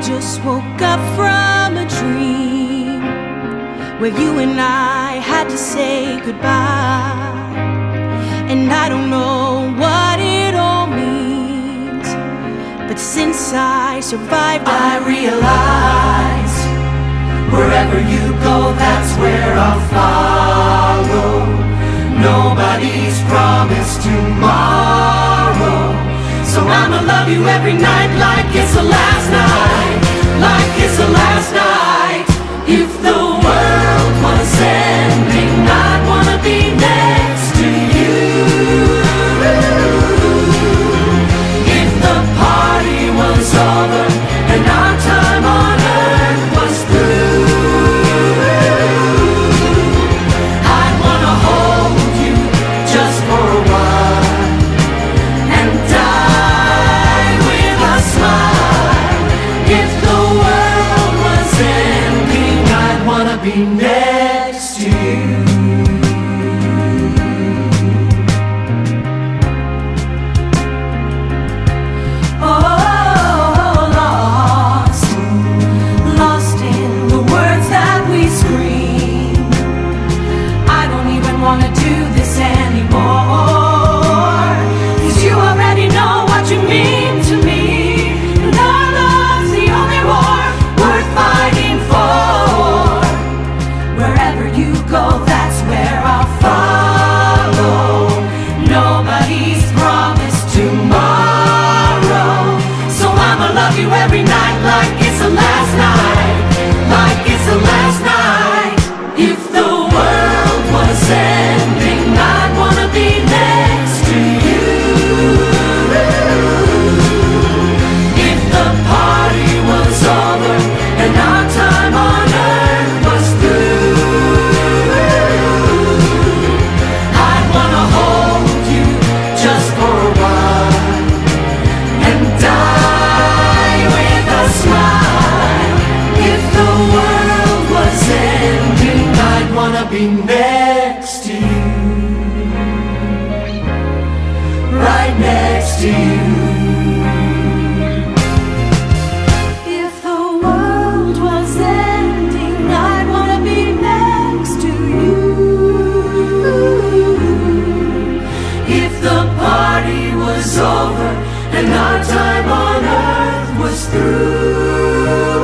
just woke up from a dream where you and I had to say goodbye. And I don't know what it all means, but since I survived, I realize wherever you go, that's where I'll follow. Nobody's promised tomorrow, so I'ma love you every night like it's the last night, like it's the last night. If the world was ending, I'd wanna be next to you. If the party was over and our time on earth was through, I'd wanna hold you just for a while and die with a smile. If the world was ending, I'd wanna be next to you. Wanna do this anymore, 'cause you already know what you mean to me, and our love's the only war worth fighting for. Wherever you go, that's where I'll follow. Nobody's promised tomorrow, so I'ma love you every night like it's the last night, like it's the last night. If the world was ending, I'd wanna be next to you. If the party was over and our time on earth was through, I'd wanna hold you just for a while and die with a smile. If the world was ending, I'd wanna be next to you, right next to you. If the world was ending, I'd wanna be next to you. If the party was over and our time on earth was through,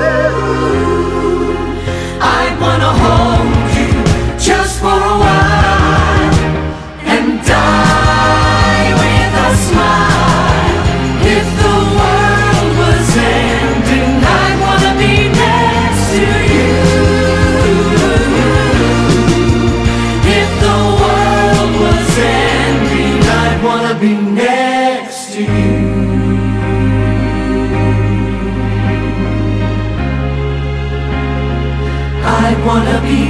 I'd wanna hold you just for a while and die with a smile. If the world was ending, I'd wanna be next to you. If the world was ending, I'd wanna be next to you. I'd wanna be